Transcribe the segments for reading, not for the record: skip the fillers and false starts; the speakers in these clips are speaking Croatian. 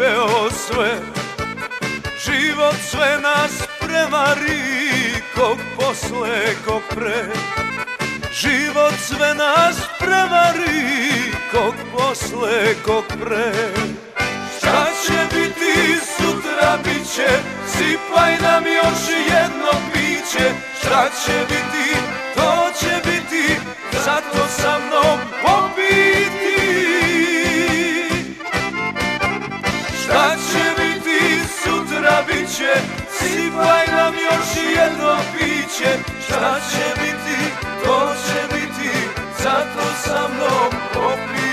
peo sve. Život sve nas prevari, kog posle, kog pre. Život sve nas prevari, kog posle, kog pre. Šta će biti sutra, bit će, sipaj nam još jedno piće. Šta će biti, to će biti, zato sa mnom popiti. Šta će biti sutra, bit će, sipaj nam još jedno piće. Šta će biti, to će biti, zato sa mnom popiti.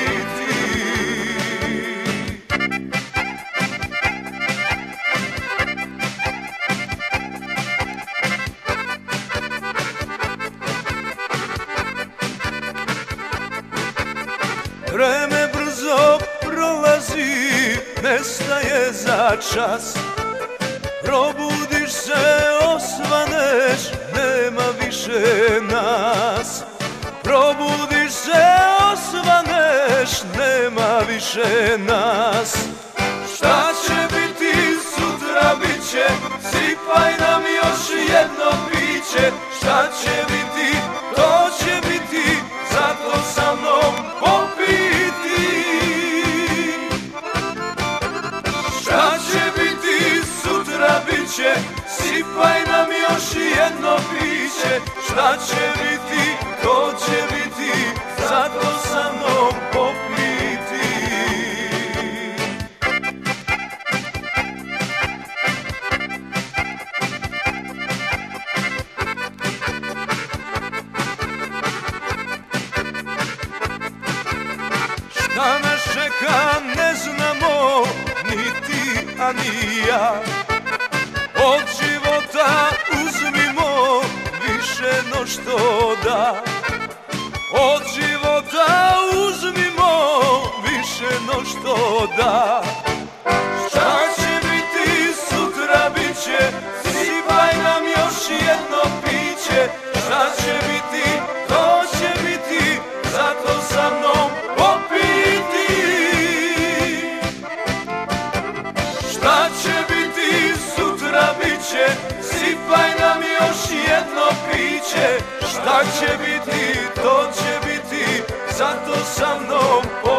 Vreme brzo prolazi, nestaje za čas. Probudiš se, osvaneš, nema više nas. Probudiš se, osvaneš, nema više nas. Šta će biti sutra, bit će, sipaj nam još jedno piće. Šta će biti, to će biti, zato sa mnom popiti. Šta će biti sutra, bit će, sipaj nam još jedno piće. Šta će biti, to će biti, zato sa mnom popiti. Šta nas čeka ne znamo, ni ti, a ni ja. Od života uzmimo više no što da. Od života uzmimo više no što da. Šta će biti sutra, bit će, sipaj nam još jedno piće. Šta će biti, to će biti, zato sa mnom popiti. Šta će biti sutra, bit će, sipaj nam još jedno piće. Šta će biti, to će biti, zato sa mnom popiti.